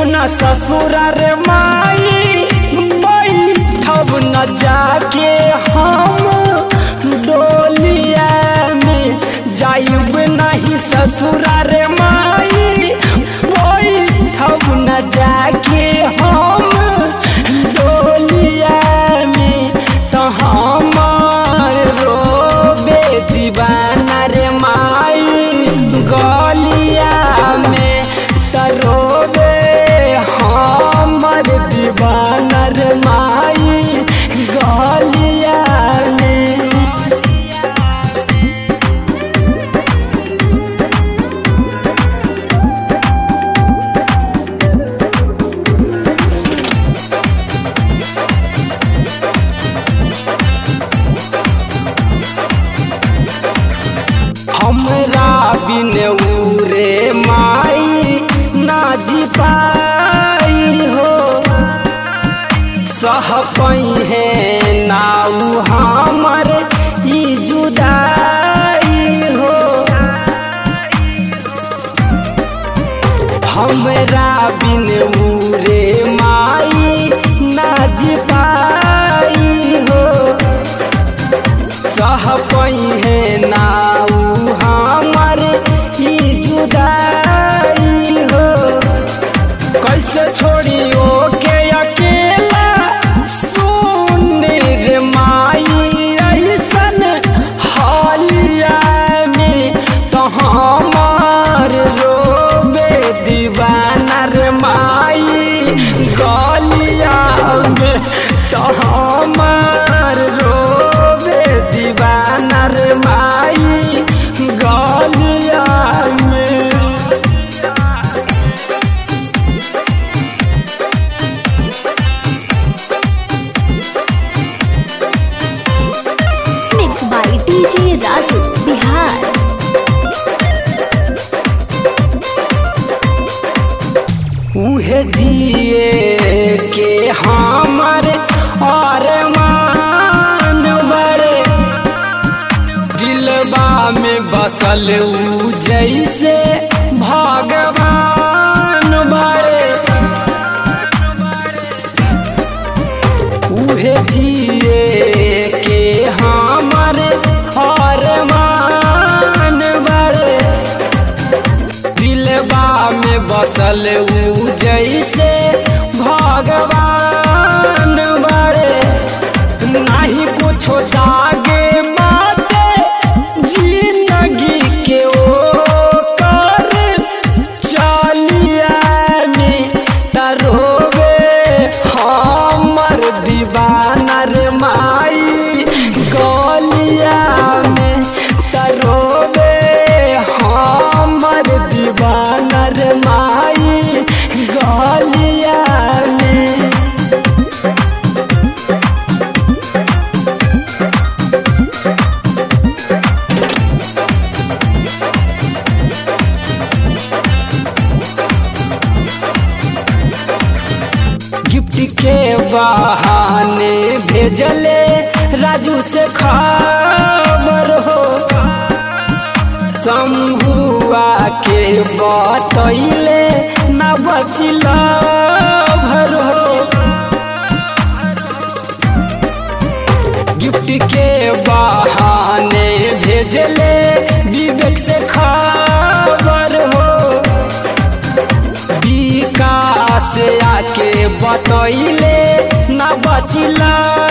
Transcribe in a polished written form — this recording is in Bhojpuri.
न ससुरार माई बैठब न जाके हम डोलिया में जाइब नहीं ससुरार माई बैठब न जाके हम डोलिया में तो हमार रोबे दीवाना रे माई गलिया में तो रोबे हमर दीवाना रे माई गलिया में। हमरा बिन उरे माई ना जी पाई हो सह पई है नाऊ हमर ई जुदाई हो। हमरा बिन उरे माई ना जी पाई हो सह पई है नाऊ हमर ई जुदाई हो। कैसे छोड़ी ओके अकेला सुन रे माई ऐसन हालिया में तो हमार रोबे दीवाना रे माई गलिया में तो हमार रोबे दीवाना रे माई गलिया में। Mixed by DJ Raju, Bihar. उहे जिए के हमर और मान बड़े दिलबा में बसल ऊ जैसे भगवान बड़े। उहे जिए के हमर और मान बड़े दिलबा में बसल ऊ जैसे भगवान बड़े। नहीं कुछो दागे बाते जिंदगी के ओ कर चलिया में तरोबे हमर दीवाना रे माई गलिया में तरोबे हमर दीवाना रे माई गलिया में। गिफ्ट के बहाने भेजले राजू से खबर हो शंभुआ के बतैले न बचिला भर हो। गिफ्ट के बहाने भेजले विवेक से खबर हो विकास आके बतैले न बचिला